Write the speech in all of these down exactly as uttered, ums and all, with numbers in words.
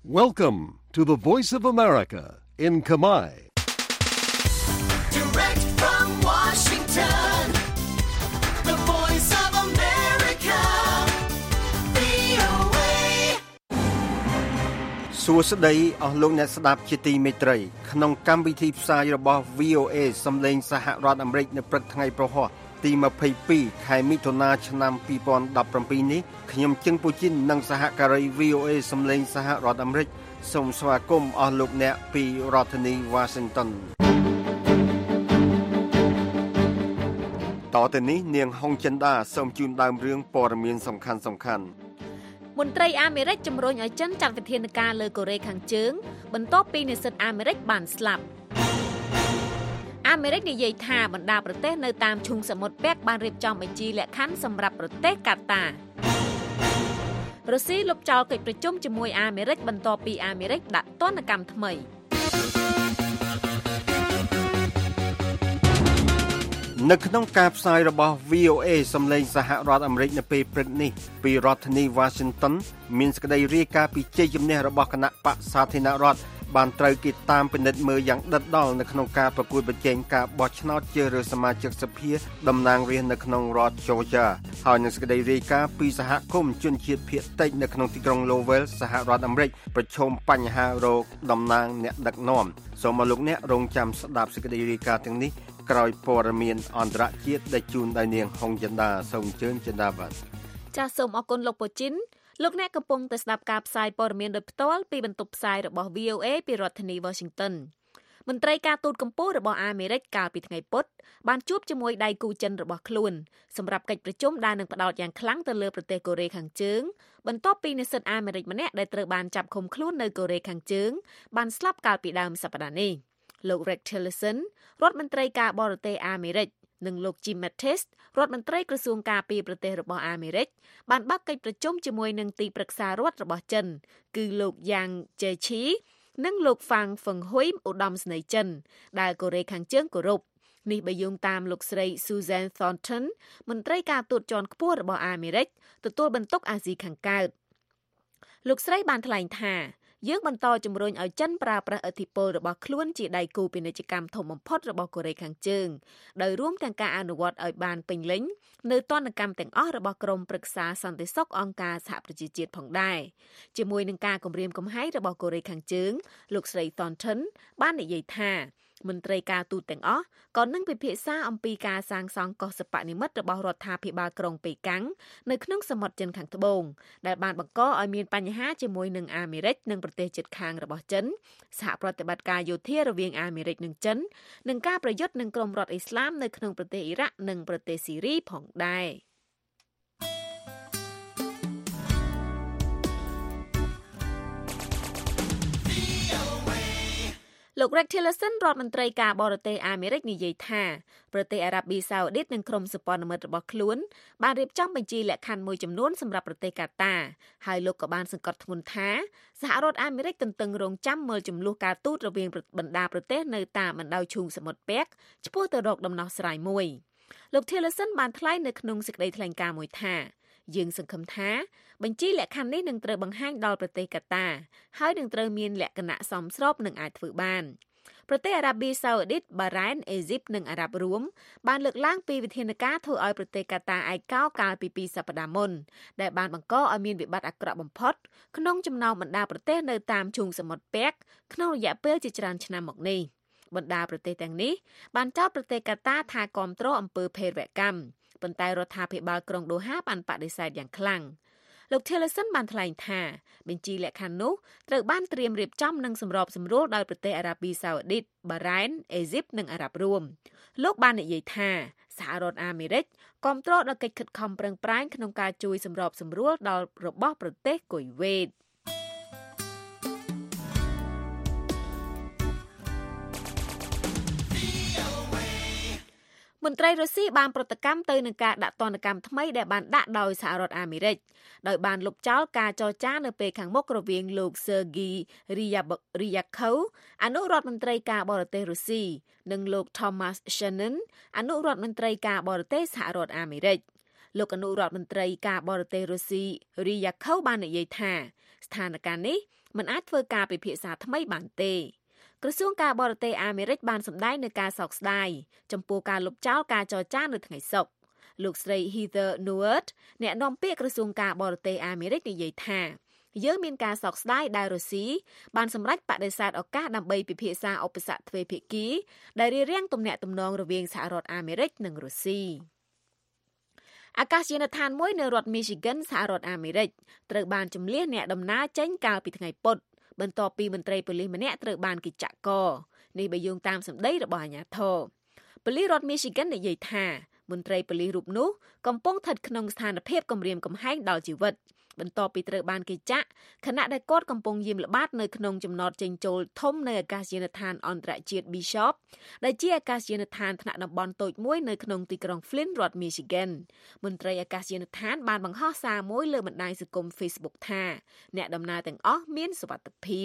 Welcome to the Voice of America in Khmer. Direct from Washington, the Voice of America, វី អូ เอសួស្តីអស់លោកអ្នកស្ដាប់ជាទីមេត្រីក្នុងកម្មវិធីផ្សាយរបស់ វី អូ เอ សំឡេងសហរដ្ឋអាមេរិកនៅព្រឹកថ្ងៃប្រហោះទីยี่สิบสองខែមិថុនាឆ្នាំยี่สิบสิบเจ็ดនេះខ្ញុំជឹងពូជីននិងសហការី វី អូ เอ សំឡេងសហរដ្ឋអាមេរិកសូមស្វាគមន៍អស់លោកអ្នកពីរដ្ឋធានី Washington តទៅនេះនាងហុងចិនដាសូមជូនដើមរឿងព័ត៌មានសំខាន់សំខាន់មន្ត្រីអាមេរិកជំរុញឲ្យចិនចាត់វិធានការលើកូរ៉េខាងជើងបន្ទាប់ពីនិស្សិតអាមេរិកបានស្លាប់អាមេរិកនិយាយថាបណ្ដាប្រទេសនៅតាមឈូងសមុទ្រពាក់បានរៀបចំបញ្ជីលក្ខខណ្ឌសម្រាប់ប្រទេសកាតារុស្ស៊ីលុបចោលកិច្ចប្រជុំជាមួយអាមេរិកបន្ទាប់ពីអាមេរិកដាក់ទណ្ឌកម្មថ្មីនៅក្នុងការផ្សាយរបស់ វី អូ เอ សំឡេងសហរដ្ឋអាមេរិកនៅពេលព្រឹកនេះពីរដ្ឋធានី Washington មានសេចក្តីរាយការណ៍ពីជ័យជំនះរបស់គណៈបក្សសាធារណរដ្ឋបានត្រូវគេតាមពិនិត្យមើលយ៉ាងដិតដល់នៅក្នុងការប្រកួតប្រជែងការបោះឆ្នោតជ្រើសរើសសមាជិកសភាតំណាងរាស្ត្រនៅក្នុងរដ្ឋ Georgia ហើយនឹងសេចក្តីរាយការណ៍ពីសហគមន៍ជនជាតិភាគតិចនៅក្នុងទីក្រុង Lowell សហរដ្ឋអាមេរិកប្រឈមបញ្ហារោគតំណាងអ្នកដឹកនាំសូមឲ្យលោកអ្នករងចាំស្ដាប់សេចក្តីរាយការណ៍ទាំងនេះក្រោយព័ត៌មានអន្តរជាតិដែលជូនដោយនាងហុងចិនដាសូមអញ្ជើញចិនដាបាទចាសសូមអរគុណលោកពូជីនលោកអ្នកកំពុងតែស្ដាប់ការផ្សាយព័ត៌មានដោយផ្ទាល់ពីបន្ទប់ផ្សាយរបស់ វី អូ เอ ពីរដ្ឋធានី Washington មន្ត្រីការទូតកម្ពុជារបស់អាមេរិកកាលពីថ្ងៃពុធបានជួបជាមួយដៃគូចិនរបស់ខ្លួនសម្រាប់កិច្ចប្រជុំដែលនឹងផ្ដោតយ៉ាងខ្លាំងទៅលើប្រទេសកូរ៉េខាងជើងបន្ទាប់ពីនិស្សិតអាមេរិកម្នាក់ដែលត្រូវបានចាប់ឃុំខ្លួននៅកូរ៉េខាងជើងបានស្លាប់កាលពីដើមសប្តាហ៍នេះលោក Rex Tillerson រដ្ឋមន្ត្រីការបរទេសអាមេរិកនិងលោក Jim Mattis រដ្ឋមន្ត្រីក្រសួងការពារប្រទេសរបស់អាមេរិកបានបើកកិច្ចប្រជុំជាមួយនឹងទីប្រឹក្សារដ្ឋរបស់ចិនគឺលោក Yang Jiechi និងលោក Fang Fenghui ឧត្តមសេនីយ៍ចិនដែលកូរ៉េខាងជើងគោរពនេះបើយោងតាមលោកស្រី Susan Thornton មន្ត្រីការទូតជាន់ខ្ពស់របស់អាមេរិកទទួលបន្ទុកអាស៊ីខាងកើតលោកស្រីបានថ្លែងថាយើងបន្តជំរុញឲ្យចិនប្រើប្រាស់ឥទ្ធិពលរបស់ខ្លួនជាដៃគូពាណិជ្ជកម្មធំបំផុតរបស់កូរ៉េខាងជើងដោយរួមទាំងការអនុវត្តឲ្យបានពេញលេញនៅទណ្ឌកម្មទាំងអស់របស់ក្រមប្រឹក្សាសន្តិសុខអង្គការសហប្រជាជាតិផងដែរជាមួយនឹងការគម្រាមកំហែងរបស់កូរ៉េខាងជើងលោកស្រី Thornton បាននិយាយថាមន្ត្រីការទូតទាំងអស់ក៏នឹងពិភាក្សាអំពីការសាងសង់កោះសិប្បនិមិត្តរបស់រដ្ឋាភិបាលក្រុងប៉េកាំងនៅក្នុងសមុទ្រចិនខាងត្បូងដែលបានបង្កឲ្យមានបញ្ហាជាមួយនឹងអាមេរិកនិងប្រទេសជិតខាងរបស់ចិនសហប្រតិបត្តិការយោធារវាងអាមេរិកនិងចិននិងការប្រយុទ្ធនឹងក្រុមរដ្ឋអ៊ីស្លាមនៅក្នុងប្រទេសអ៊ីរ៉ាក់និងប្រទេសស៊ីរីផងដែរលោក Rex Tillerson រដ្ឋមន្ត្រីការបរទេសអាមេរិកនិយាយថាប្រទេសអារ៉ាប៊ីសាអូឌីតនិងក្រុមសម្ព័ន្ធមិត្តរបស់ខ្លួនបានរៀបចំបញ្ជីលក្ខខណ្ឌមួយចំនួនសម្រាប់ប្រទេសកាតាហើយលោកក៏បានសង្កត់ធ្ងន់ថាសហរដ្ឋអាមេរិកទន្ទឹងរង់ចាំមើលចំនួនការទូតរវាងបណ្ដាប្រទេសនៅតាមបណ្ដោយឈូងសមុទ្រពាក់ឆ្ពោះទៅរកដំណោះស្រាយមួយលោក Tillerson បានថ្លែងនៅក្នុងសេចក្តីថ្លែងការណ៍មួយថាយើងសង្ឃឹមថាបញ្ជីលក្ខខណ្ឌនេះនឹងត្រូវបង្ហាញដល់ប្រទេសកាតាហើយនឹងត្រូវមានលក្ខណៈសមស្របនឹងអាចធ្វើបានប្រទេសអារ៉ាប៊ីសាអូឌីតបារ៉ែនអេស៊ីបនិងអារ៉ាប់រួមបានលើកឡើងពីវិធានការធ្វើឲ្យប្រទេសកាតាឯកោកាលពីពីសប្តាហ៍មុនដែលបានបង្កឲ្យមានវិបត្តិអាក្រក់បំផុតក្នុងចំណោមបណ្ដាប្រទេសនៅតាមឈូងសមុទ្រពាក់ក្នុងរយៈពេលជាច្រើនឆ្នាំមកនេះបណ្ដាប្រទេសទាំងនេះបានចោទប្រទេសកាតាថាគាំទ្រអំពើភេរវកម្មប៉ុន្តែរដ្ឋាភិបាលក្រុងដូហាបានបដិសេធយ៉ាងខ្លាំងលោក Tillerson បានថ្លែងថាបញ្ជីលក្ខខណ្ឌនោះត្រូវបានត្រៀមរៀបចំនិងសម្របសម្រួលដោយប្រទេសអារ៉ាប៊ីសាអូឌីតបារ៉ែនអេស៊ីបនិងអារ៉ាប់រួមលោកបាននិយាយថាសហរដ្ឋអាមេរិកគាំទ្រដល់កិច្ចខិតខំប្រឹងប្រែងក្នុងការជួយសម្របសម្រួលដល់របស់ប្រទេសគុយវេតមន្ត្រីរុស្ស៊ីបានប្រតិកម្មទៅនឹងការដាក់ទណ្ឌកម្មថ្មីដែលបានដាក់ដោយសហរដ្ឋអាមេរិកដោយបានលុបចោលការចរចានៅពេលខាងមុខរវាងលោក Sergei Ryabkov អនុរដ្ឋមន្ត្រីការបរទេសរុស្ស៊ីនិងលោក Thomas Shannon អនុរដ្ឋមន្ត្រីការបរទេសសហរដ្ឋអាមេរិកលោកអនុរដ្ឋមន្ត្រីការបរទេសរុស្ស៊ី Ryabkov បាននិយាយថាស្ថានភាពនេះមិនអាចធ្វើការពិភាក្សាថ្មីបានទេក្រសួងការបរទេសអាមេរិកបានសម្ដែងនូវការសោកស្ដាយចំពោះការលុបចោលការចរចានៅថ្ងៃសុក្រលោកស្រី Heather Nauert អ្នកនាំពាក្យក្រសួងការបរទេសអាមេរិកនិយាយថាយើងមានការសោកស្ដាយដែលរុស្ស៊ីបានសម្រេចបដិសេធឱកាសដើម្បីពិភាក្សាឧបសគ្គទ្វេភាគីដែលរារាំងទំនាក់ទំនងរវាងសហរដ្ឋអាមេរិកនិងរុស្ស៊ីអាកាសយានដ្ឋានមួយនៅរដ្ឋ Michigan សហរដ្ឋអាមេរិកត្រូវបានជម្លៀសអ្នកដំណើរចេញកាលពីថ្ងៃពុធបន្ទាប់ពីមន្ត្រីប៉ូលីសម្នាក់ត្រូវបានគេចាក់កនេះបើយោងតាមសម្ដីរបស់អាជ្ញាធរប៉ូលីសរដ្ឋ Michigan និយាយថាមន្ត្រីប៉ូលីសរូបនោះកំពុងស្ថិតក្នុងស្ថានភាពគំរាមកំហែងដល់ជីវិតបន្ទាប់ពីត្រូវបានគេចាក់ខណៈដែលគាត់កំពុងយាមល្បាតនៅក្នុងចំណតចេញចូលធំនៅអាកាសយានដ្ឋានអន្តរជាតិ Bishop ដែលជាអាកាសយានដ្ឋានថ្នាក់តំបន់តូចមួយនៅក្នុងទីក្រុង Flint រដ្ឋ Michigan មន្ត្រីអាកាសយានដ្ឋានបានបង្ហោះសារមួយលើបណ្ដាញសង្គម Facebook ថាអ្នកដំណើរទាំងអស់មានសុវត្ថិភាព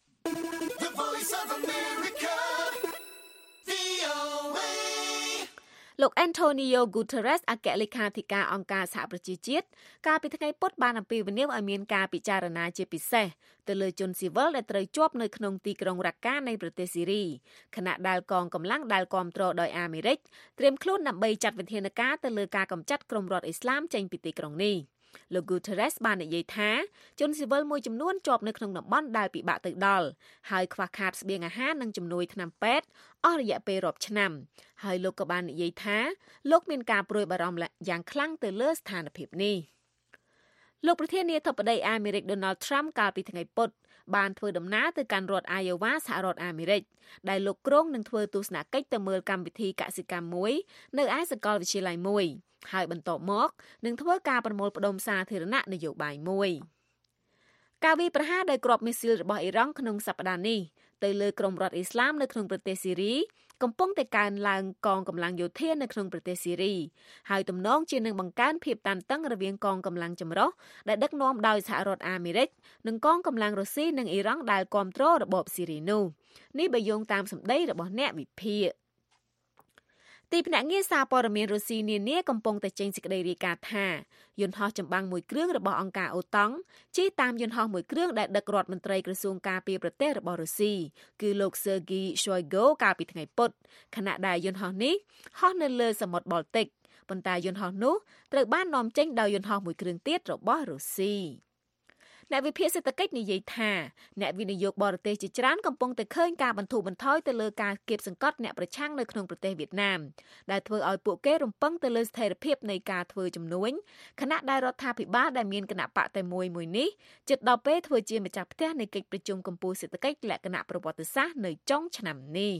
The Voice of America វី អូ เอលោក Antonio Guterres អគ្គលេខាធិការអង្គការសហប្រជាជាតិកាលពីថ្ងៃពុធបានអំពាវនាវឲ្យមានការពិចារណាជាពិសេសទៅលើជនស៊ីវិលដែលត្រូវជាប់នៅក្នុងទីក្រុងរ៉ាកានៃប្រទេសស៊ីរីខណៈដែលកងកម្លាំងដែលគាំទ្រដោយអាមេរិកត្រៀមខ្លួនដើម្បីចាត់វិធានការទៅលើការកម្ចាត់ក្រុមរដ្ឋអ៊ីស្លាមចេញពីទីក្រុងនេះលោក Guterres បាននិយាយថាជនស៊ីវិលមួយចំនួនជាប់នៅក្នុងតំបន់ដែលពិបាកទៅដល់ហើយខ្វះខាតស្បៀងអាហារនិងជំនួយថ្នាំពេទ្យអស់រយៈពេលរាប់ឆ្នាំហើយលោកក៏បាននិយាយថាលោកមានការព្រួយបារម្ភយ៉ាងខ្លាំងទៅលើស្ថានភាពនេះលោកប្រធានាធិបតីអាមេរិក Donald Trump កាលពីថ្ងៃពុធបានធ្វើដំណើរទៅកាន់រដ្ឋ Iowa សហរដ្ឋអាមេរិកដែលលោកគ្រងនឹងធ្វើទស្សនកិច្ចទៅមើលកម្មវិធីកសិកម្មមួយនៅឯសាកលវិទ្យាល័យមួយហើយបន្ទាប់មកនឹងធ្វើការប្រមូលផ្ដុំសាធារណៈនយោបាយមួយការវាយប្រហារដោយគ្រាប់មីស៊ីលរបស់អ៊ីរ៉ង់ក្នុងសប្តាហ៍នេះទៅលើក្រុមរដ្ឋអ៊ីស្លាមនៅក្នុងប្រទេសស៊ីរីកំពុងតែកើនឡើងកងកម្លាំងយោធានៅក្នុងប្រទេសស៊ីរីហើយទំនងជានឹងបង្កើនភាពតានតឹងរវាងកងកម្លាំងចម្រុះដែលដឹកនាំដោយសហរដ្ឋអាមេរិកនិងកងកម្លាំងរុស្ស៊ីនិងអ៊ីរ៉ង់ដែលគាំទ្ររបបស៊ីរីនោះនេះបើយោងតាមសម្ដីរបស់អ្នកវិភាគទីភ្នាក់ងារសារព័ត៌មានរុស្ស៊ីនានាកំពុងតែចេញសេចក្តីរាយការណ៍ថាយន្តហោះចម្បាំងមួយគ្រឿងរបស់អង្គការអូតង់ជិះតាមយន្តហោះមួយគ្រឿងដែលដឹករដ្ឋមន្ត្រីក្រសួងការពារប្រទេសរបស់រុស្ស៊ីគឺលោក Sergei Shoigu កាលពីថ្ងៃពុធខណៈដែលយន្តហោះនេះហោះនៅលើសមុទ្របាល់ទិកប៉ុន្តែយន្តហោះនោះត្រូវបាននាំចេញដោយយន្តហោះមួយគ្រឿងទៀតរបស់រុស្ស៊ីអ្នកវិភាគសេដ្ឋកិច្ចនិយាយថាអ្នកវិនិយោគបរទេសជាច្រើនកំពុងតែឃើញការបន្ធូរបន្ថយទៅលើការគៀបសង្កត់អ្នកប្រឆាំងនៅក្នុងប្រទេសវៀតណាមដែលធ្វើឲ្យពួកគេរំពឹងទៅលើស្ថិរភាពនៃការធ្វើជំនួញខណៈដែលរដ្ឋាភិបាលដែលមានគណៈបកតែមួយមួយនេះជិតដល់ពេលធ្វើជាម្ចាស់ផ្ទះនៃកិច្ចប្រជុំកំពូលសេដ្ឋកិច្ចលក្ខណៈប្រវត្តិសាស្ត្រនៅចុងឆ្នាំនេះ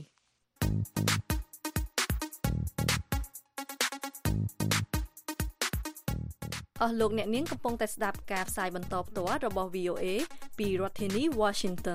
អស់លោកអ្នកនាងកំពុងតែស្ដាប់ការផ្សាយបន្តផ្ទាល់របស់ វី អូ เอ ពីរដ្ឋធានី Washington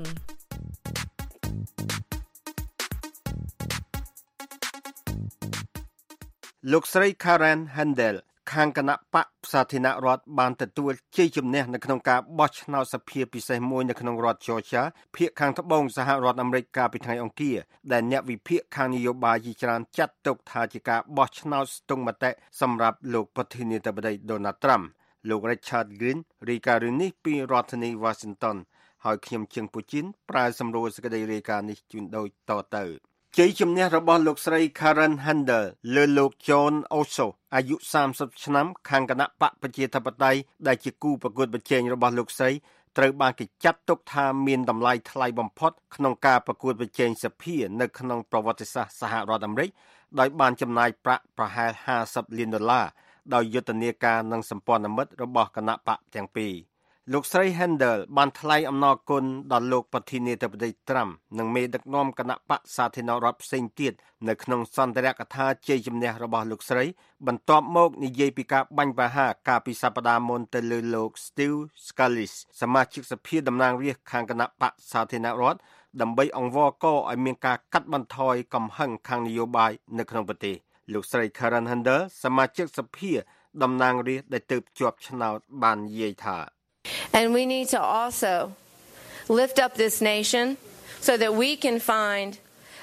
លោកស្រី Karen Handel ខាងគណៈបកសាធារណរដ្ឋបានទទួលជ័យជំនះនៅក្នុងការបោះឆ្នោតសភាពិសេសមួយនៅក្នុងរដ្ឋ Georgia ភាគខាងត្បូងសហរដ្ឋអាមេរិកកាលពីថ្ងៃអង្គារដែលអ្នកវិភាគខាងនយោបាយជាច្រើនចាត់ទុកថាជាការបោះឆ្នោតស្ទង់មតិសម្រាប់លោកប្រធានាធិបតី Donald Trump លោក Richard Green រាយការណ៍រឿងនេះពីរដ្ឋធានី Washington ហើយខ្ញុំជើងពូជីនប្រើសម្រួលសេចក្តីរាយការណ៍នេះជូនដូចតទៅជ័យជំនះរបស់លោកស្រី Karen Handel លើលោក John Ossoff អាយុសាមសិបឆ្នាំខាងគណៈបកប្រជាធិបតេយ្យដែលជាគូប្រកួតប្រជែងរបស់លោកស្រីត្រូវបានគេចាត់ទុកថាមានតម្លៃថ្លៃបំផុតក្នុងការប្រកួតប្រជែងសភានៅក្នុងប្រវត្តិសាស្ត្រសហរដ្ឋអាមេរិកដោយបានចំណាយប្រាក់ប្រហែលห้าสิบលានដុល្លារដោយយុទ្ធនាការនិងសម្ព័ន្ធមិត្តរបស់គណៈបកទាំងពីរលោកស្រី Handel បានថ្លែងអំណរគុណដល់លោកប្រធានាធិបតី Trump និងមេដឹកនាំគណៈបកសាធារណរដ្ឋផ្សេងទៀតនៅក្នុងសន្ទរកថាជ័យជំនះរបស់លោកស្រីបន្ទាប់មកនិយាយពីការបាញ់ប្រហារកាលពីសប្តាហ៍មុនទៅលើលោក Steve Scalise សមាជិកសភាតំណាងរាស្ត្រខាងគណៈបកសាធារណរដ្ឋដើម្បីអង្វរករឲ្យមានការកាត់បន្ថយកំហឹងខាងនយោបាយនៅក្នុងប្រទេសលោកស្រី Karen Handel សមាជិកសភាតំណាងរាស្ត្រដែលទើបជាប់ឆ្នោតបាននិយាយថា And we need to also lift up this nation so that we can find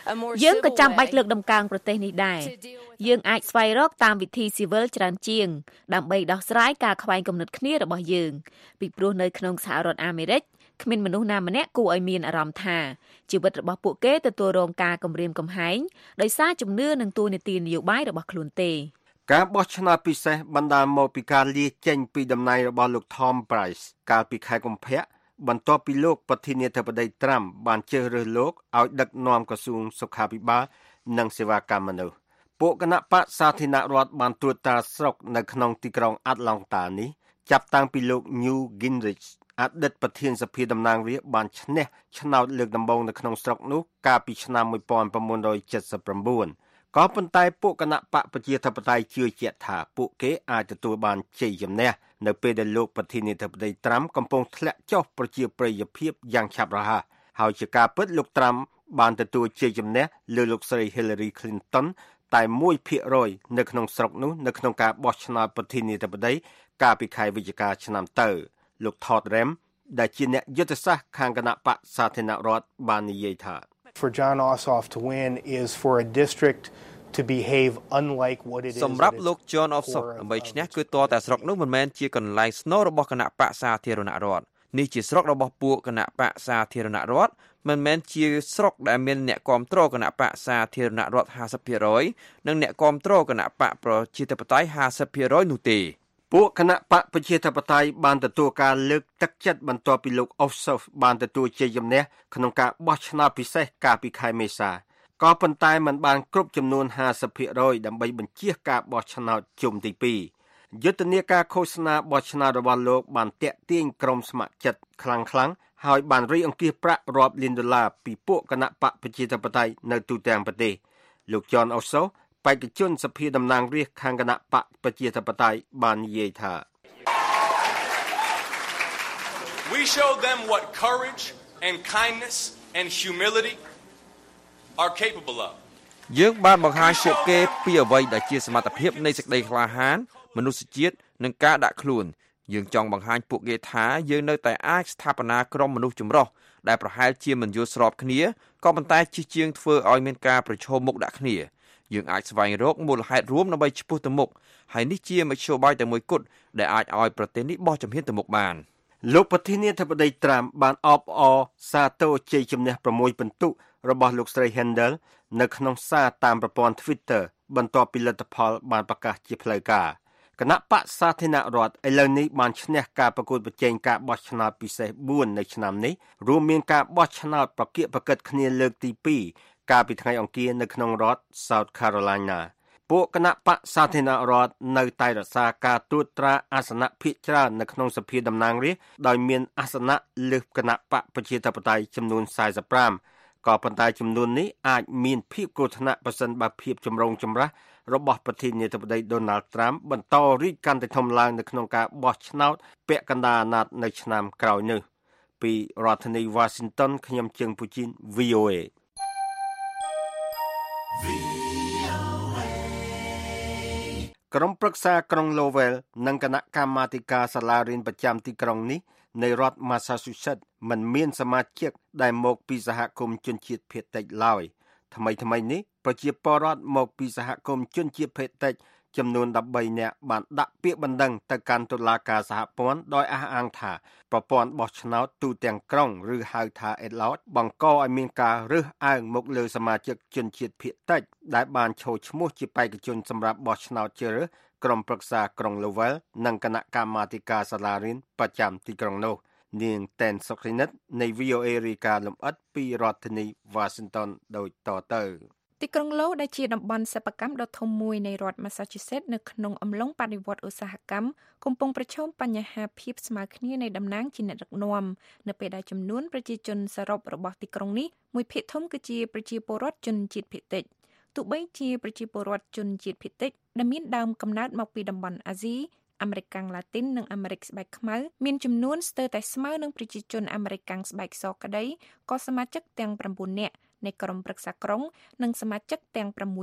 យើងក៏ចាំបាច់លើកដំកើងប្រទេសនេះដែរយើងអាចស្វែងរកតាមវិធីស៊ីវិលច្រើនជាងដើម្បីដោះស្រាយការខ្វែងគំនិតគ្នារបស់យើងពីព្រោះនៅក្នុងសហរដ្ឋអាមេរិកគ្មានមនុស្សណាម្នាក់គួរឲ្យមានអារម្មណ៍ថាជីវិតរបស់ពួកគេទទួលរងការគំរាមកំហែងដោយសារជំនឿនិងទូនីតិនយោបាយរបស់ខ្លួនទេការបោះឆ្នោតពិសេសបណ្ដាលមកពីការលាចេញពីតំណែងរបស់លោក Tom Price កាលពីខែកុម្ភៈបន្ទាប់ពីលោកប្រធានាធិបតី Trump បានជ្រើសរើសលោកឲ្យដឹកនាំក្រសួងសុខាភិបាលនិងសេវាកម្មមនុស្សពួកគណៈបក្សសាធារណរដ្ឋបានត្រួតត្រាស្រុកនៅក្នុងទីក្រុង Atlanta នេះចាប់តាំងពីលោក Newt Gingrich អតីតប្រធានសភាតំណាងរាស្ត្របានឈ្នះឆ្នោតលើកដំបូងនៅក្នុងស្រុកនោះកាលពីឆ្នាំnineteen seventy-nineក៏ប៉ុន្តែពួកគណៈបកប្រជាធិបតេយ្យជឿជាក់ថាពួកគេអាចទទួលបានជ័យជំនះនៅពេលដែលលោកប្រធានាធិបតី Trump កំពុងធ្លាក់ចុះប្រជាប្រិយភាពយ៉ាងឆាប់រហ័សហើយជាការពិតលោក Trump បានទទួលជ័យជំនះលើលោកស្រី Hillary Clinton តែ one percent នៅក្នុងស្រុកនោះនៅក្នុងការបោះឆ្នោតប្រធានាធិបតីកាលពីខែវិច្ឆិកាឆ្នាំទៅលោក Todd Rem ដែលជាអ្នកយុទ្ធសាស្ត្រខាងគណៈបកសាធារណរដ្ឋបាននិយាយថា For John Ossoff to win is for a district to behave unlike what it is សម្រាប់លោក John Ossoff ដើម្បីឈ្នះគឺតតែស្រុកនោះមិនមែនជាកន្លែងស្នូលរបស់គណៈបកសាធារណរដ្ឋនេះជាស្រុករបស់ពួកគណៈបកសាធារណរដ្ឋមិនមែនជាស្រុកដែលមានអ្នកគាំទ្រគណៈបកសាធារណរដ្ឋfifty percent និងអ្នកគាំទ្រគណៈបកប្រជាធិបតេយ្យfifty percent នោះទេពួកគណៈបកប្រជាធិបតេយ្យបានទទួលការលើកទឹកចិត្តបន្ទាប់ពីលោក Ossoff បានទទួលជ័យជំនះក្នុងការបោះឆ្នោតពិសេសកាលពីខែមេសាក៏ប៉ុន្តែมันបានគ្រប់ចំនួនfifty percent ដើម្បីបញ្ជៀសការបោះឆ្នោតជុំទីtwoយុទ្ធនាការឃោសនាបោះឆ្នោតរបស់លោកបានទាក់ទាញក្រុមស្ម័គ្រចិត្តខ្លាំងៗហើយបានរៃអង្គាសប្រាក់រាប់លានដុល្លារពីពួកគណៈបកប្រជាធិបតេយ្យនៅទូទាំងប្រទេសលោក John Ossoff បេក្ខជនសភាតំណាងរាស្ត្រខាងគណៈបកប្រជាធិបតេយ្យបាននិយាយថា We showed them what courage and kindness and humility are capable of. យើងបានបង្ហាញពួកគេពីអ្វីដែលជាសមត្ថភាពនៃសេចក្តីក្លាហានមនុស្សជាតិនិងការដាក់ខ្លួនយើងចង់បង្ហាញពួកគេថាយើងនៅតែអាចស្ថាបនាក្រុមមនុស្សចម្រុះដែលប្រហែលជាមិនយល់ស្របគ្នាក៏ប៉ុន្តែជិះជាងធ្វើឲ្យមានការប្រឈមមុខដាក់គ្នាយើងអាចស្វែងរកមូលហេតុរួមដើម្បីឆ្ពោះទៅមុខហើយនេះជាមធ្យោបាយតែមួយគត់ដែលអាចឲ្យប្រទេសនេះបោះជំហានទៅមុខបានលោកប្រធានាធិបតី Trump បានអបអរសាទរជ័យជំនះsixពិន្ទុរបស់លោកស្រី Handel នៅក្នុងសារតាមប្រព័ន្ធ Twitter បន្ទាប់ពីលទ្ធផលបានប្រកាសជាផ្លូវការគណៈបក្សសាធារណរដ្ឋឥឡូវនេះបានឈ្នះការប្រកួតប្រជែងការបោះឆ្នោតពិសេសfourនៅឆ្នាំនេះរួមមានការបោះឆ្នោតប្រកៀកប្រកិតគ្នាលើកទីtwoកាលពីថ្ងៃអង្គារនៅក្នុងរដ្ឋ South Carolina ពួកគណៈបក្សសាធារណរដ្ឋនៅតែរក្សាការត្រួតត្រាអាសនៈភាគច្រើននៅក្នុងសភាតំណាងរាស្ត្រដោយមានអាសនៈលើសគណៈបក្សប្រជាធិបតេយ្យចំនួនforty-fiveក៏ប៉ុន្តែចំនួននេះអាចមានភាពគ្រោះថ្នាក់ប្រសិនបើភាពចម្រូងចម្រាសរបស់ប្រធានាធិបតី Donald Trump បន្តរីកកាន់តែធំឡើងនៅក្នុងការបោះឆ្នោតពាក់កណ្ដាលអាណត្តិនៅឆ្នាំក្រោយនេះពីរដ្ឋធានី Washington ខ្ញុំជើងពូជីន V O Aក្រុមប្រឹក្សាក្រុង Lowell និងគណៈកម្មាធិការសាលារៀនប្រចាំទីក្រុងនេះនៃរដ្ឋ Massachusetts មិនមានសមាជិកដែលមកពីសហគមន៍ជនជាតិភាគតិចឡើយថ្មីថ្មីនេះប្រជាពលរដ្ឋមកពីសហគមន៍ជនជាតិភាគតិចចំនួនthirteenនាក់បានដាក់ពាក្យបណ្ដឹងទៅកាន់តុលាការសហព័ន្ធដោយអះអាងថាប្រព័ន្ធបោះឆ្នោតទូទាំងក្រុងឬហៅថា at-large បង្កឲ្យមានការរើសអើងមកលើសមាជិកជនជាតិភាគតិចដែលបានឈរឈ្មោះជាបេក្ខជនសម្រាប់បោះឆ្នោតជ្រើសរើសក្រុមប្រឹក្សាក្រុង Lowell និងគណៈកម្មាធិការសាលារៀនប្រចាំទីក្រុងនោះនាងតែនសុខរិនិតនៃ V O A រាយការណ៍លម្អិតពីរដ្ឋធានី Washington ដូចតទៅទីក្រុងឡូដែលជាតំបន់សិប្បកម្មដ៏ធំមួយនៃរដ្ឋ Massachusetts នៅក្នុងអំឡុងបដិវត្តន៍ឧស្សាហកម្មកំពុងប្រឈមបញ្ហាភាពស្មើគ្នានៃតំណែងជាអ្នកដឹកនាំនៅពេលដែលចំនួនប្រជាជនសរុបរបស់ទីក្រុងនេះមួយភាគធំគឺជាប្រជាពលរដ្ឋជនជាតិភាគតិចទោះបីជាប្រជាពលរដ្ឋជនជាតិភាគតិចដែលមានដើមកំណើតមកពីតំបន់អាស៊ីអាមេរិកកាំងឡាទីននិងអាមេរិកស្បែកខ្មៅមានចំនួនស្ទើរតែស្មើនឹងប្រជាជនអាមេរិកកាំងស្បែកសក្តីក៏សមាជិកទាំងnineនាក់នៃក្រុមប្រឹក្សាក្រុងនិងសមាជិកទាំងsixនាក់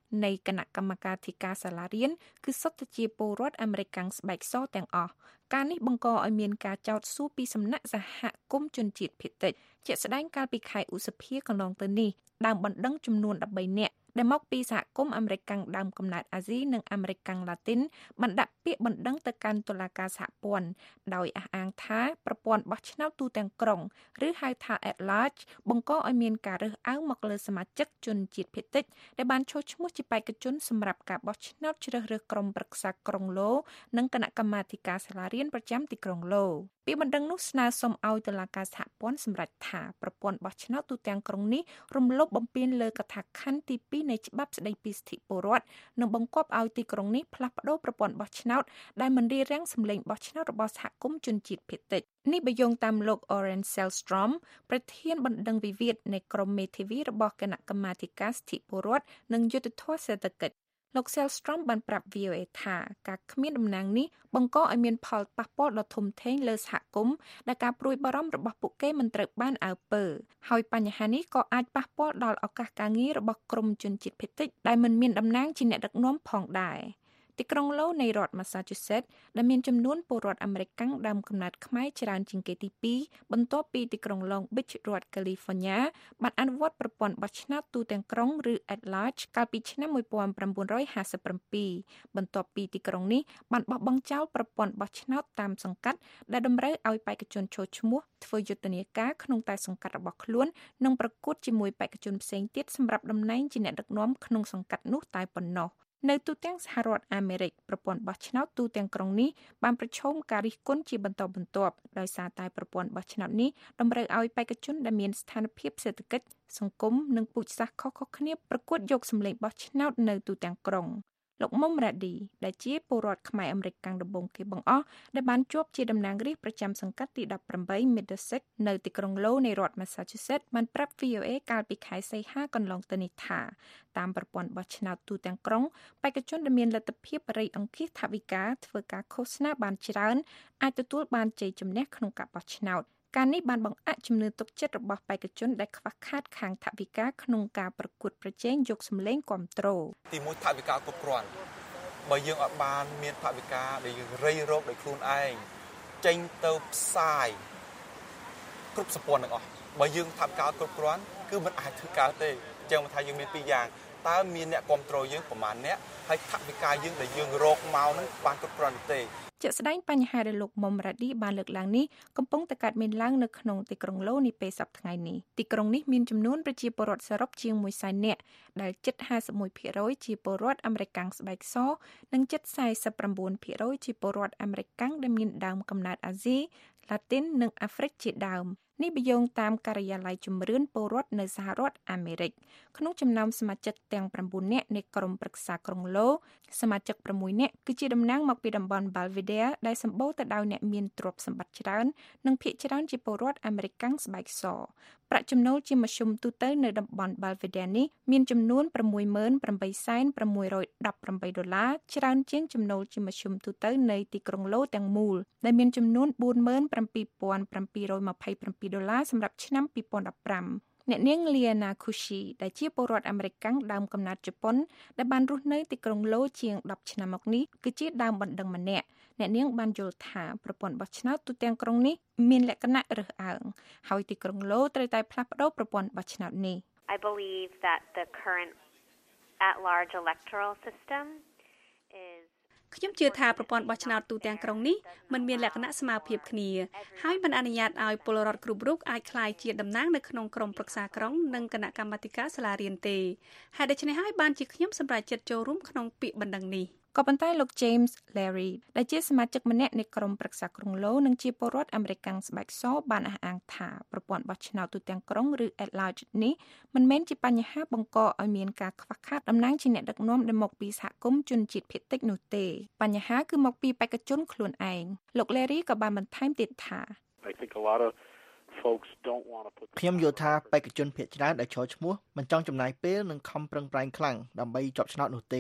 នៃគណៈកម្មការធិការសាលារៀនគឺសុទ្ធតែជាពលរដ្ឋអាមេរិកស្បែកសទាំងអស់ការនេះបង្កឲ្យមានការចោទសួរពីសំណាក់សហគមន៍ជនជាតិភាគតិចជាក់ស្ដែងកាលពីខែឧសភាកន្លងទៅនេះដើមបណ្ដឹងចំនួន13នាក់ដែលមកពីសហគមន៍អាមេរិកដើមកំណើតអាស៊ីនិងអាមេរិកឡាទីនបានដាក់ពាក្យបណ្ដឹងទៅកាន់តុលាការសហព័ន្ធដោយអះអាងថាប្រព័ន្ធបោះឆ្នោតទូទាំងក្រុងឬហៅថា at large បង្កឲ្យមានការរើសអើងមកលើសមាជិកជនជាតិភាគតិចដែលបានចូលឈ្មោះជាបេក្ខជនសម្រាប់ការបោះឆ្នោតជ្រើសរើសក្រុមប្រឹក្សាក្រុងឡូនិងគណៈកម្មាធិការសាលារៀនប្រចាំទីក្រុងឡូពាក្យបណ្ដឹងនោះស្នើសុំឲ្យតុលាការសហព័ន្ធសម្រេចថាប្រព័ន្ធបោះឆ្នោតទូទាំងក្រុងនេះរំលោភបំពានលើកថាខណ្ឌទីពីរនៃច្បាប់ស្តីពីសិទ្ធិពលរដ្ឋនិងបង្គាប់ឲ្យទីក្រុងនេះផ្លាស់ប្តូរប្រព័ន្ធបោះឆ្នោតដែលមិនរារាំងសម្លេងបោះឆ្នោតរបស់សហគមន៍ជនជាតិភាគតិចនេះបើយោងតាមលោក Oren Selstrom ប្រធានបណ្ដឹងវិវាទនៃក្រុមមេធាវីរបស់គណៈកម្មាធិការសិទ្ធិពលរដ្ឋនិងយុត្តិធម៌សេដ្ឋកិច្ចលោក Selstrom បានប្រាប់ វី អូ អេ ថាការគ្មានតំណែងនេះបង្កឲ្យមានផលប៉ះពាល់ដ៏ធំធេងលើសហគមន៍ដែលការព្រួយបារម្ភរបស់ពួកគេមិនត្រូវបានអើពើហើយបញ្ហានេះក៏អាចប៉ះពាល់ដល់ឱកាសការងាររបស់ក្រុមជនជាតិភាគតិចដែលមិនមានតំណែងជាអ្នកដឹកនាំផងដែរទីក្រុងឡូនៃរដ្ឋ Massachusetts ដែលមានចំនួនពលរដ្ឋអាមេរិកដើមកំណើតខ្មែរច្រើនជាងគេទីពីរបន្ទាប់ពីទីក្រុង Long Beach រដ្ឋ California បានអនុវត្តប្រព័ន្ធបោះឆ្នោតទូទាំងក្រុងឬ at large កាលពីឆ្នាំnineteen fifty-seven បន្ទាប់ពីទីក្រុងនេះបានបោះបង់ចោលប្រព័ន្ធបោះឆ្នោតតាមសង្កាត់ដែលតម្រូវឲ្យបេក្ខជនចូលឈ្មោះធ្វើយុទ្ធនាការក្នុងតែសង្កាត់របស់ខ្លួននិងប្រកួតជាមួយបេក្ខជនផ្សេងទៀតសម្រាប់តំណែងជាអ្នកដឹកនាំក្នុងសង្កាត់នោះតែប៉ុណ្ណោះនៅទូទាំងសហរដ្ឋអាមេរិកប្រព័ន្ធបោះឆ្នោតទូទាំងក្រុងនេះបានប្រឈមការរិះគន់ជាបន្តបន្ទាប់ដោយសារតែប្រព័ន្ធបោះឆ្នោតនេះតម្រូវឲ្យបេក្ខជនដែលមានស្ថានភាពសេដ្ឋកិច្ចសង្គមនិងពូជសាសន៍ខុសៗគ្នាប្រកួតយកសម្លេងបោះឆ្នោតនៅទូទាំងក្រុងលោកមុំរ៉ាឌីដែលជាពលរដ្ឋខ្មែរអាមេរិកកាំងដំបូងគេបង្អស់ដែលបានជាប់ជាតំណាងរាស្ត្រប្រចាំសង្កាត់ទីeighteen Middlesex នៅទីក្រុងឡូនៃរដ្ឋ Massachusetts បានប្រាប់ វី អូ អេ កាលពីខែសីហាកន្លងទៅនេះថាតាមប្រព័ន្ធបោះឆ្នោតទូទាំងក្រុងបេក្ខជនដែលមានលទ្ធភាពរៃអង្គាសថវិកាធ្វើការឃោសនាបានច្រើនអាចទទួលបានជ័យជំនះក្នុងការបោះឆ្នោតការនេះបានបង្អាក់ជំនឿទុកចិត្តរបស់បេក្ខជនដែលខ្វះខាតខាងថវិកាក្នុងការប្រកួតប្រជែងយកសម្លេងគាំទ្រទីមួយថវិកាគ្រប់គ្រាន់បើយើងអត់បានមានថវិកាដែលយើងរៃរកដោយខ្លួនឯងចេញទៅផ្សាយគ្រប់សម្ព័ន្ធទាំងអស់បើយើងថវិកាគ្រប់គ្រាន់គឺមិនអាចធ្វើកើតទេអញ្ចឹងមកថាយើងមានពីរយ៉ាងតើមានអ្នកគាំទ្រយើងប្រមាណអ្នកហើយថវិកាយើងដែលយើងរកមកហ្នឹងបានគ្រប់គ្រាន់ទេជាក់ស្ដែងបញ្ហាដែលលោកមុំរ៉ាឌីបានលើកឡើងនេះកំពុងតែកើតមានឡើងនៅក្នុងទីក្រុងឡូនាពេលសប្តាហ៍ថ្ងៃនេះទីក្រុងនេះមានចំនួនប្រជាពលរដ្ឋសរុបជាងមួយសែននាក់ដែលជិតfifty-one percent ជាពលរដ្ឋអាមេរិកស្បែកសនិងជិតforty-nine percent ជាពលរដ្ឋអាមេរិកដែលមានដើមកំណើតអាស៊ីឡាទីននិងអាហ្វ្រិកជាដើមនេះបញ្យងតាមការិយាល័យជំរឿនពលរដ្ឋនៅសហរដ្ឋអាមេរិកក្នុងចំណោមសមាជិកទាំងnineនាក់នៃក្រុមប្រឹក្សាក្រុងឡូសមាជិកsixនាក់គឺជាតំណាងមកពីតំបន់ Belvedere ដែលសម្បូរទៅដោយអ្នកមានទ្រព្យសម្បត្តិច្រើននិងភាគច្រើនជាពលរដ្ឋអាមេរិកស្បែកសប្រាក់ចំណូលជាមធ្យមទូទៅនៅតំបន់ Belvedere នេះមានចំនួនsix thousand eight hundred eighteenដុល្លារច្រើនជាងចំណូលជាមធ្យមទូទៅនៃទីក្រុងឡូទាំងមូលដែលមានចំនួនfour thousand seven hundred twenty-sevenដុល្លារសម្រាប់ឆ្នាំtwenty fifteenអ្នកនាង Liana Kushi ដែលជាពលរដ្ឋអាមេរិកដើមកំណើតជប៉ុនដែលបានរស់នៅទីក្រុងឡូជាងtenឆ្នាំមកនេះគឺជាដើមបណ្ដឹងម្នាក់អ្នកនាងបានយល់ថាប្រព័ន្ធបោះឆ្នោតទូទាំងក្រុងនេះមានលក្ខណៈរើសអើងហើយទីក្រុងឡូត្រូវតែផ្លាស់ប្តូរប្រព័ន្ធបោះឆ្នោតនេះ I believe that the current at-large electoral system is ខ្ញុំជឿថាប្រព័ន្ធបោះឆ្នោតទូទាំងក្រុងនេះមិនមានលក្ខណៈស្មើភាពគ្នាហើយមិនអនុញ្ញាតឲ្យពលរដ្ឋគ្រប់រូបអាចក្លាយជាតំណាងនៅក្នុងក្រុមប្រឹក្សាក្រុងនិងគណៈកម្មាធិការសាលារៀនទេហេតុដូច្នេះហើយបានជាខ្ញុំសម្រេចចិត្តចូលរួមក្នុងពាក្យបណ្ដឹងនេះក៏ប៉ុន្តែលោក James Larry ដែលជាសមាជិកម្នាក់នៃក្រុមប្រឹក្សាក្រុងឡូនិងជាពលរដ្ឋអាមេរិកស្បែកសបានអះអាងថាប្រព័ន្ធបោះឆ្នោតទូទាំងក្រុងឬ at large នេះមិនមែនជាបញ្ហាបង្កឲ្យមានការខ្វះខាតតំណែងជាអ្នកដឹកនាំដែលមកពីសហគមន៍ជនជាតិភាគតិចនោះទេបញ្ហាគឺមកពីបេក្ខជនខ្លួនឯងលោក Larry ក៏បានបន្ថែមទៀតថា I think a lot of folks don't want to put ខ្ញុំយល់ថាបេក្ខជនភាគច្រើនដែលចូលឈ្មោះមិនចង់ចំណាយពេលនិងខំប្រឹងប្រែងខ្លាំងដើម្បីជាប់ឆ្នោតនោះទេ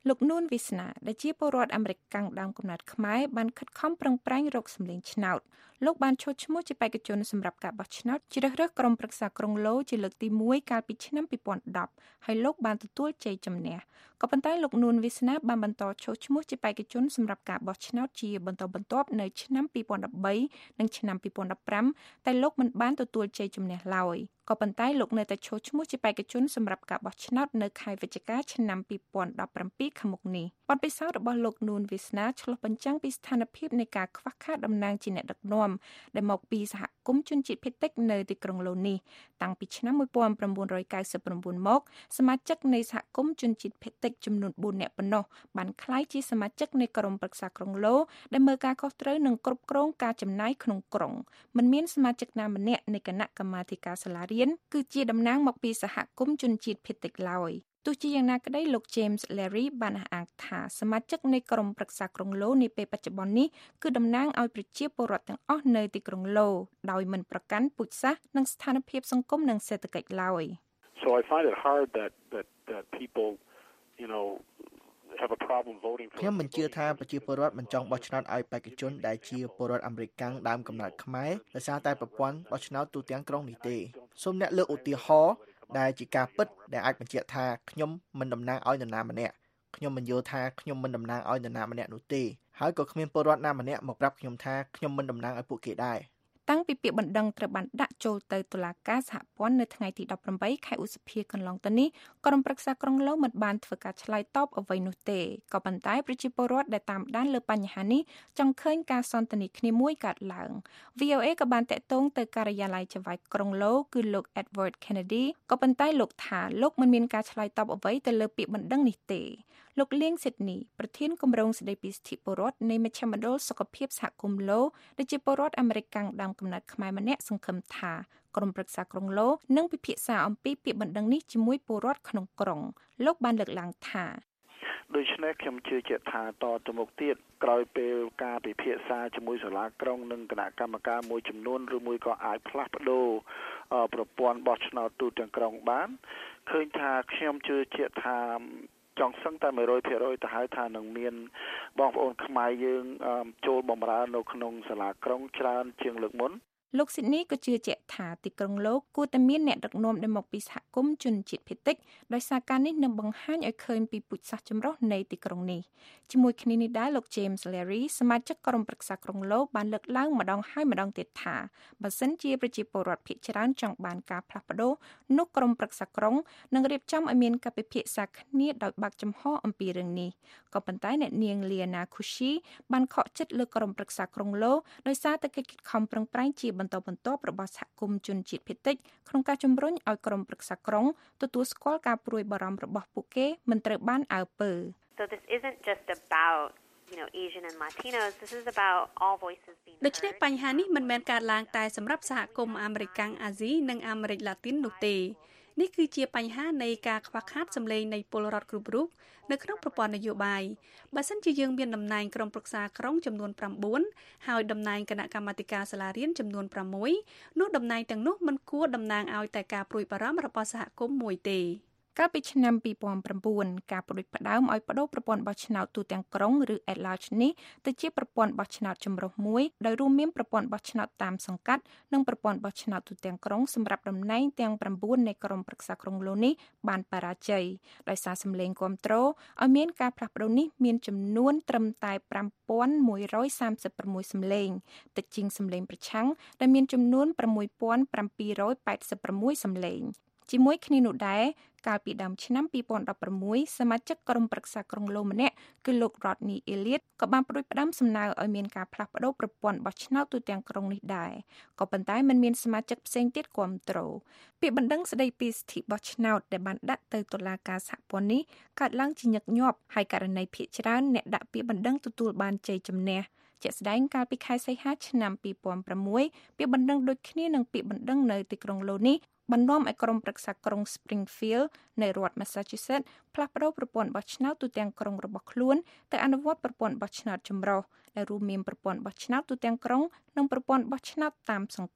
លោកនួនវិស្នាដែលជាពលរដ្ឋអាមេរិកកាំងដើមកំណើតខ្មែរបានខិតខំប្រឹងប្រែងរកសម្លេងឆ្នោតលោកបានឈរឈ្មោះជាបេក្ខជនសម្រាប់ការបោះឆ្នោតជ្រើសរើសក្រុមប្រឹក្សាក្រុងឡូជាលើកទីមួយកាលពីឆ្នាំពីរពាន់ដប់ហើយលោកបានទទួលជ័យជំនះក៏ប៉ុន្តែលោកនួនវិស្នាបានបន្តឈរឈ្មោះជាបេក្ខជនសម្រាប់ការបោះឆ្នោតជាបន្តបន្ទាប់នៅឆ្នាំពីរពាន់ដប់បីនិងឆ្នាំពីរពាន់ដប់ប្រាំតែលោកមិនបានទទួលជ័យជំនះឡើយក៏ប៉ុន្តែលោកនៅតែឈរឈ្មោះជាបេក្ខជនសម្រាប់ការបោះឆ្នោតនៅខែវិច្ឆិកាឆ្នាំពីរពាន់ដប់ប្រាំពីរខាងមុខនេះបទពិសោធន៍របស់លោកនួនវិស្នាឆ្លុះបញ្ចាំងពីស្ថានភាពនៃការខ្វះខាតតំណែងជាអ្នកដឹកនាំដែលមកពីសហគមន៍ជនជាតិភាគតិចនៅទីក្រុងឡូនេះតាំងពីឆ្នាំmột nghìn chín trăm chín mươi chínមកសមាជិកនៃសហគមន៍ជនជាតិភាគតិចចំនួនបួននាក់ប៉ុណ្ណោះបានក្លាយជាសមាជិកនៃក្រុមប្រឹក្សាក្រុងឡូដែលមើលការខុសត្រូវនិងគ្រប់គ្រងការចំណាយក្នុងក្រុងមិនមានសមាជិកណាម្នាក់នៃគណៈកម្មាធិការសាលារៀនគឺជាតំណាងមកពីសហគមន៍ជនជាតិភាគតិចឡើយទោះជាយ៉ាងណាក្តីលោក James Larry បានអះអាងថាសមាជិកនៃក្រុមប្រឹក្សាក្រុងឡូនាពេលបច្ចុប្បន្ននេះគឺតំណាងឲ្យប្រជាពលរដ្ឋទាំងអស់នៅទីក្រុងឡូដោយមិនប្រកាន់ពូជសាសន៍និងស្ថានភាពសង្គមនិងសេដ្ឋកិច្ចឡើយ So I find it hard that that that people you know have a problem voting for ខ្ញុំមិនជឿថាប្រជាពលរដ្ឋមិនចង់បោះឆ្នោតឲ្យបេក្ខជនដែលជាពលរដ្ឋអាមេរិកកាំងដើមកំណើតខ្មែរដោយសារតែប្រព័ន្ធបោះឆ្នោតទូទាំងក្រុងនេះទេសូមអ្នកលើកឧទាហរណ៍ដែលជាការពិតដែលអាចបញ្ជាក់ថាខ្ញុំមិនតំណាងឲ្យនរណាម្នាក់ខ្ញុំមិនយល់ថាខ្ញុំមិនតំណាងឲ្យនរណាម្នាក់នោះទេហើយក៏គ្មានពលរដ្ឋណាម្នាក់មកប្រាប់ខ្ញុំថាខ្ញុំមិនតំណាងឲ្យពួកគេដែរតាំងពីពាក្យបណ្ដឹងត្រូវបានដាក់ចូលទៅតុលាការសហព័ន្ធនៅថ្ងៃទីដប់ប្រាំបីខែឧសភាកន្លងទៅនេះក្រុមប្រឹក្សាក្រុងឡូមិនបានធ្វើការឆ្លើយតបអ្វីនោះទេក៏ប៉ុន្តែប្រជាពលរដ្ឋដែលតាមដានលើបញ្ហានេះចង់ឃើញការសន្ទនាគ្នាមួយកើតឡើង វី អូ เอ ក៏បានតាក់ទងទៅការិយាល័យចៅហ្វាយក្រុងឡូគឺលោក Edward Kennedy ក៏ប៉ុន្តែលោកថាលោកមិនមានការឆ្លើយតបអ្វីទៅលើពាក្យបណ្ដឹងនេះទេលោកលៀងស៊ីដនីប្រធានគម្រោងស្តីពីសិទ្ធិពលរដ្ឋនៃមជ្ឈមណ្ឌលសុខភាពសហគមន៍ឡូដែលជាពលរដ្ឋអាមេរិកកាំងដើមកំណើតខ្មែរម្នាក់សង្ឃឹមថាក្រុមប្រឹក្សាក្រុងឡូនឹងពិភាក្សាអំពីពាក្យបណ្ដឹងនេះជាមួយពលរដ្ឋក្នុងក្រុងលោកបានលើកឡើងថាដូច្នេះខ្ញុំជឿជាក់ថាតទៅមុខទៀតក្រោយពេលការពិភាក្សាជាមួយសាលាក្រុងនិងគណៈកម្មការមួយចំនួនឬមួយក៏អាចផ្លាស់ប្ដូរប្រព័ន្ធបោះឆ្នោតទូទាំងក្រុងបានឃើញថាខ្ញុំជឿជាក់ថាចង់សឹងតែ một trăm phần trăm ទៅហើយថានឹងមានបងប្អូនខ្មែរយើងចូលបម្រើនៅក្នុងសាលាក្រុងច្រើនជាងលើកមុនលោកស៊ីដនីក៏ជឿជាក់ថាទីក្រុងឡូគួរតែមានអ្នកដឹកនាំដែលមកពីសហគមន៍ជនជាតិភាគតិចដោយសារការនេះនឹងបង្ហាញឲ្យឃើញពីពូជសាសន៍ចម្រុះនៃទីក្រុងនេះជាមួយគ្នានេះដែរលោក James Larry សមាជិកក្រុមប្រឹក្សាក្រុងឡូបានលើកឡើងម្ដងហើយម្ដងទៀតថាបើសិនជាប្រជាពលរដ្ឋភាគច្រើនចង់បានការផ្លាស់ប្ដូរនោះក្រុមប្រឹក្សាក្រុងនឹងរៀបចំឲ្យមានការពិភាក្សាគ្នាដោយបើកចំហអំពីរឿងនេះក៏ប៉ុន្តែអ្នកនាង Liana Kushi បានខកចិត្តលើក្រុមប្រឹក្សាក្រុងឡូដោយសារតែកិច្ចខិតខំប្រឹងប្រែងជាបន្តបន្ទាប់របស់សហគមន៍ជនជាតិភាគតិចក្នុងការជំរុញឲ្យក្រុមប្រឹក្សាក្រុងទទួលស្គាល់ការព្រួយបារម្ភរបស់ពួកគេមិនត្រូវបានអើពើ So this isn't just about you know Asian and Latinos this is about all voices being heard ដូច្នេះបញ្ហានេះមិនមែនកើតឡើងតែសម្រាប់សហគមន៍អាមេរិកកាំងអាស៊ីនិងអាមេរិកឡាទីននោះទេនេះគឺជាបញ្ហានៃការខ្វះខាតសម្លេងនៃពលរដ្ឋគ្រប់រូបនៅក្នុងប្រព័ន្ធនយោបាយបើសិនជាយើងមានតំណែងក្រុមប្រឹក្សាក្រុងចំនួន៩ហើយតំណែងគណៈកម្មាធិការសាលារៀនចំនួន៦នោះតំណែងទាំងនោះមិនគួរតំណាងឲ្យតែការព្រួយបារម្ភរបស់សហគមន៍មួយទេកាលពីឆ្នាំពីរពាន់ប្រាំបួនការផ្ដួចផ្ដើមឲ្យបដូរប្រព័ន្ធបោះឆ្នោតទូទាំងក្រុងឬ at large នេះទៅជាប្រព័ន្ធបោះឆ្នោតចម្រុះមួយដោយរួមមានប្រព័ន្ធបោះឆ្នោតតាមសង្កាត់និងប្រព័ន្ធបោះឆ្នោតទូទាំងក្រុងសម្រាប់តំណែងទាំង៩នៃក្រុមប្រឹក្សាក្រុងឡូនេះបានបរាជ័យដោយសារសម្លេងគាំទ្រឲ្យមានការផ្លាស់ប្ដូរនេះមានចំនួនត្រឹមតែប្រាំពាន់មួយរយសាមសិបប្រាំមួយសម្លេងតិចជាងសម្លេងប្រឆាំងដែលមានចំនួនប្រាំមួយពាន់ប្រាំពីររយប៉ែតសិបប្រាំមួយសម្លេងជាមួយគ្នានោះដែរកាលពីដើមឆ្នាំពីរពាន់ដប់ប្រាំមួយសមាជិកក្រុមប្រឹក្សាក្រុងឡូម្នាក់គឺលោក Rodney Elliott ក៏បានប្រួយផ្ដាំសំណើឲ្យមានការផ្លាស់ប្ដូរប្រព័ន្ធបោះឆ្នោតទូទាំងក្រុងនេះដែរក៏ប៉ុន្តែมันមានសមាជិកផ្សេងទៀតគាំទ្រពាក្យបណ្ដឹងស្ដីពីសិទ្ធិបោះឆ្នោតដែលបានដាក់ទៅតុលាការសហព័ន្ធនេះកើតឡើងជាញឹកញាប់ហើយករណីភាគច្រើនអ្នកដាក់ពាក្យបណ្ដឹងទទួលបានជ័យជំនះជាក់ស្ដែងកាលពីខែសីហាឆ្នាំពីរពាន់ប្រាំមួយពាក្យបណ្ដឹងដូចគ្នានឹងពាក្យបណ្ដឹងនៅទីក្រុងឡូនេះបាននាំឲ្យក្រុមប្រឹក្សាក្រុង Springfield នៅរដ្ឋ Massachusetts ផ្លាស់ប្ដូរប្រព័ន្ធបោះឆ្នោតទូទាំងក្រុងរបស់ខ្លួនទៅអនុវត្តប្រព័ន្ធបោះឆ្នោតចម្រុះដែលរួមមានប្រព័ន្ធបោះឆ្នោតទូទាំងក្រុងនិងប្រព័ន្ធបោះឆ្នោតតាមសង្កាត់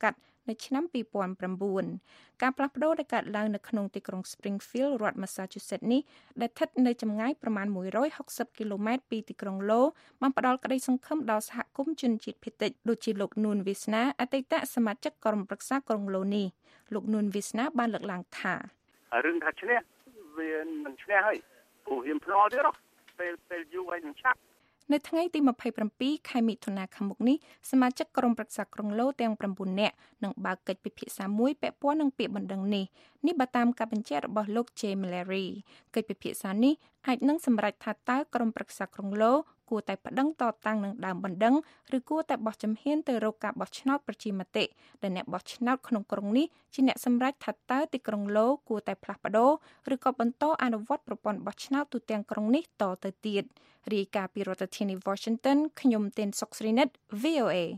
នៅឆ្នាំពីរពាន់ប្រាំបួនការផ្លាស់ប្ដូរដែលកើតឡើងនៅក្នុងទីក្រុង Springfield រដ្ឋ Massachusetts នេះដែលស្ថិតនៅចម្ងាយប្រមាណមួយរយហុកសិបគីឡូម៉ែត្រពីទីក្រុង Low បានផ្ដល់ក្តីសង្ឃឹមដល់សហគមន៍ជនជាតិភាគតិចដូចជាលោក នួន វាសនាអតីតសមាជិកក្រុមប្រឹក្សាក្រុង Low នេះលោក នួន វាសនាបានលើកឡើងថារឿងថាឈ្នះវាមិនឈ្នះហើយព្រោះហ៊ានភ្នាល់ទៀតពេលពេលយូរហើយនឹងឆាប់នៅថ្ងៃទីម្ភៃប្រាំពីរខែមិថុនាខាងមុខនេះសមាជិកក្រុមប្រឹក្សាក្រុងឡូទាំងប្រាំបួននាក់នឹងបើកកិច្ចពិភាក្សាមួយពាក់ព័ន្ធនឹងពាក្យបណ្ដឹងនេះនេះបើតាមការបញ្ជាក់របស់លោក Jay Mallory កិច្ចពិភាក្សានេះអាចនឹងសម្រេចថាតើក្រុមប្រឹក្សាក្រុងឡូគួរតែប្តឹងតតាំងនឹងដើមបណ្ដឹងឬគួរតែបោះជំហានទៅរកការបោះឆ្នោតប្រជាមតិដែលអ្នកបោះឆ្នោតក្នុងក្រុងនេះជាអ្នកសម្រេចថាតើទីក្រុងឡូគួរតែផ្លាស់ប្ដូរឬក៏បន្តអនុវត្តប្រព័ន្ធបោះឆ្នោតទូទាំងក្រុងនេះតទៅទៀតរាយការណ៍ពីរដ្ឋធានី Washington ខ្ញុំទេនសុកស្រីនិត V O A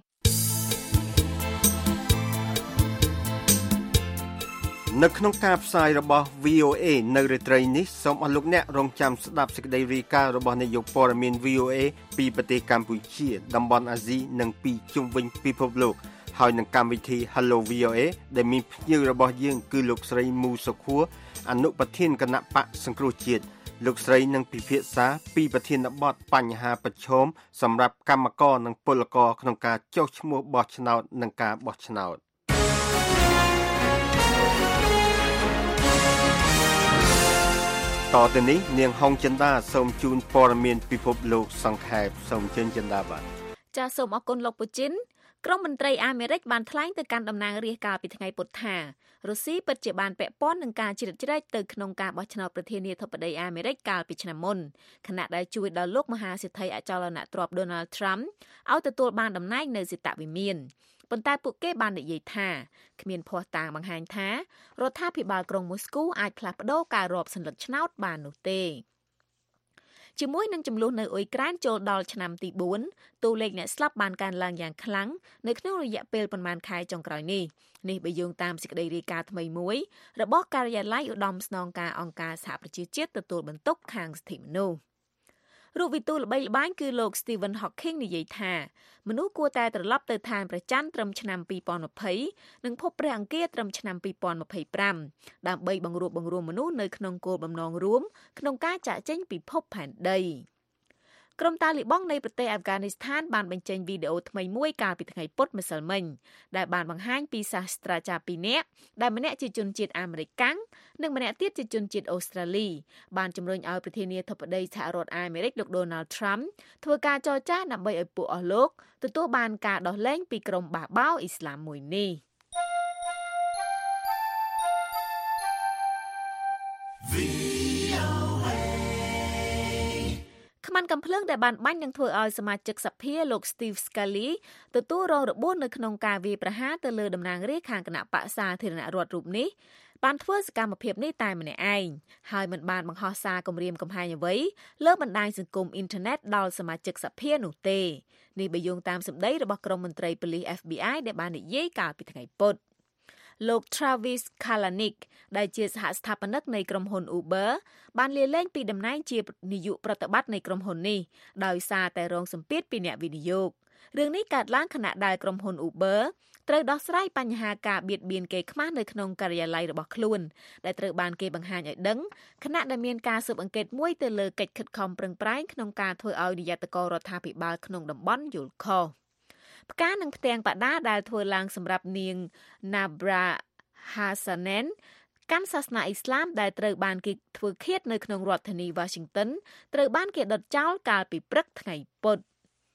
នៅក្នុងការផ្សាយរបស់ V O A នៅរាត្រីនេះសូមអស់លោកអ្នករងចាំស្ដាប់សេចក្តីរាយការណ៍របស់នាយកព័ត៌មាន V O A ពីប្រទេសកម្ពុជាតំបន់អាស៊ីនិងពីជុំវិញពិភពលោកហើយនឹងកម្មវិធី Hello V O A ដែលមានភ្ញៀវរបស់យើងគឺលោកស្រីមូសុខួរអនុប្រធានគណៈបកសង្គ្រោះជាតិលោកស្រីនឹងពិភាក្សាពីប្រធានបទបញ្ហាប្រឈមសម្រាប់កម្មករនិងពលករក្នុងការចុះឈ្មោះបោះឆ្នោតនិងការបោះឆ្នោតតទៅនេះនាងហុងចិន្តាសូមជូនព័ត៌មានពិភពលោកសង្ខេបសូមជើញចិន្តាបាទចាសសូមអរគុណលោកពូជីនក្រុមមន្ត្រីអាមេរិកបានថ្លែងទៅកាន់តំណាងរាស្ត្រកាលពីថ្ងៃពុធថារុស្ស៊ីពិតជាបានពាក់ព័ន្ធនឹងការជ្រៀតជ្រែកទៅក្នុងការបោះឆ្នោតប្រធានាធិបតីអាមេរិកកាលពីឆ្នាំមុនខណៈដែលជួយដល់លោកមហាសេដ្ឋីអចលនទ្រព្យ Donald Trump ឲ្យទទួលបានតំណែងនៅសេតវិមានប៉ុន្តែពួកគេបាននិយាយថាគ្មានភស្តុតាងបង្ហាញថារដ្ឋាភិបាលក្រុងមូស្គូអាចផ្លាស់ប្តូរការរាប់សន្លឹកឆ្នោតបាននោះទេជាមួយនឹងចំនួននៅអ៊ុយក្រែនចូលដល់ឆ្នាំទីបួនតួលេខអ្នកស្លាប់បានកើនឡើងយ៉ាងខ្លាំងនៅក្នុងរយៈពេលប្រមាណខែចុងក្រោយនេះនេះបើយោងតាមសេចក្តីរាយការណ៍ថ្មីមួយរបស់ការិយាល័យឧត្តមស្នងការអង្គការសហប្រជាជាតិទទួលបន្ទុកខាងសិទ្ធិមនុស្សរូបវិទូល្បីល្បាញគឺលោក Stephen Hawking និយាយថាមនុស្សគួរតែត្រឡប់ទៅឋានព្រះច័ន្ទត្រឹមឆ្នាំពីរពាន់ยี่สิบនិងភពព្រះអង្គារត្រឹមឆ្នាំពីរពាន់ยี่สิบห้าដើម្បីបង្រួបបង្រួមមនុស្សនៅក្នុងគោលបំណងរួមក្នុងការចាកចេញពីភពផែនដីក្រុមតាលីបង់នៃប្រទេសអាហ្វហ្គានីស្ថានបានបញ្ចេញវីដេអូថ្មីមួយកាលពីថ្ងៃពុធម្សិលមិញដែលបានបង្ហាញពីសាស្ត្រាចារ្យពីរនាក់ដែលម្នាក់ជាជនជាតិអាមេរិកកាំងនិងម្នាក់ទៀតជាជនជាតិអូស្ត្រាលីបានជំរុញឲ្យប្រធានាធិបតីសហរដ្ឋអាមេរិកលោក Donald Trump ធ្វើការចរចាដើម្បីឲ្យពួកអស់លោកទទួលបានការដោះលែងពីក្រុមបះបោរអ៊ីស្លាមមួយនេះខ្មាន់កំភ្លើងដែលបានបាញ់នឹងធ្វើឲ្យសមាជិកសភាលោក Steve Scalise ទទួលរងរបួសនៅក្នុងការវាយប្រហារទៅលើតំណាងរាស្ត្រខាងគណៈបក្សសាធារណរដ្ឋរូបនេះបានធ្វើសកម្មភាពនេះតែម្នាក់ឯងហើយមិនបានបង្ហោះសារគំរាមកំហែងអ្វីលើបណ្ដាញសង្គមអ៊ីនធឺណិតដល់សមាជិកសភានោះទេនេះបើយោងតាមសម្ដីរបស់ក្រុមមន្ត្រីប៉ូលីស F B I ដែលបាននិយាយកាលពីថ្ងៃពុធលោក Travis Kalanick ដែលជាសហស្ថាបនិកនៃក្រុមហ៊ុន Uber បានលាលែងពីតំណែងជានាយកប្រតិបត្តិនៃក្រុមហ៊ុននេះដោយសារតែរងសម្ពាធពីអ្នកវិនិយោគរឿងនេះកើតឡើងខណៈដែលក្រុមហ៊ុន Uber ត្រូវដោះស្រាយបញ្ហាការបៀតបៀនគេខ្មាស់នៅក្នុងការិយាល័យរបស់ខ្លួនដែលត្រូវបានគេបង្ហាញឲ្យដឹងខណៈដែលមានការស៊ើបអង្កេតមួយទៅលើកិច្ចខិតខំប្រឹងប្រែងក្នុងការធ្វើឲ្យនាយករដ្ឋាភិបាលក្នុងតំបន់យល់ខុសផ្កានិងផ្ទាំងបដាដែលធ្វើឡើងសម្រាប់នាង Nabra Hassanen កាន់សាសនាអ៊ីស្លាមដែលត្រូវបានគេធ្វើឃាតនៅក្នុងរដ្ឋធានី Washington ត្រូវបានគេដុតចោលកាលពីព្រឹកថ្ងៃពុធ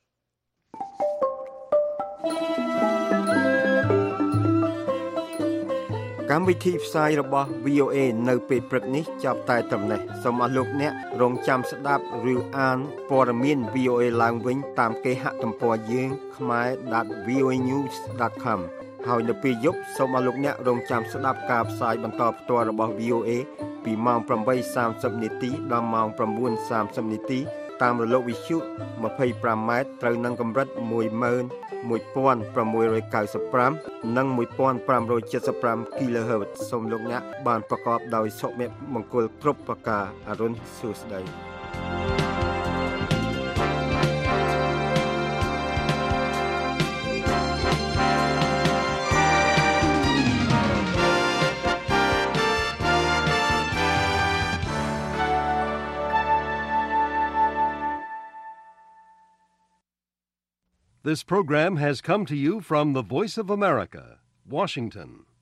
កម្មវិធីផ្សាយរបស់ V O A នៅពេលព្រឹកនេះចាប់តែត្រឹមនេះសូមអស់លោកអ្នករងចាំស្ដាប់ឬអានព័ត៌មាន V O A ឡើងវិញតាមគេហទំព័រយើង khmae dot v o a news dot com ហើយនៅពេលយប់សូមអស់លោកអ្នករងចាំស្ដាប់ការផ្សាយបន្តផ្ទាល់របស់ V O A ពីម៉ោង eight thirtyនាទីដល់ម៉ោង nine thirtyនាទីតាមរលកវិទ្យុ twenty-five ម៉ែត្រត្រូវនឹងកម្រិតone one six nine fiveនិងone five seven five គីឡូហឺតសូមលោកអ្នកបានប្រកបដោយសុភមង្គលគ្រប់ប្រការអរុនសួស្តី This program has come to you from the Voice of America, Washington.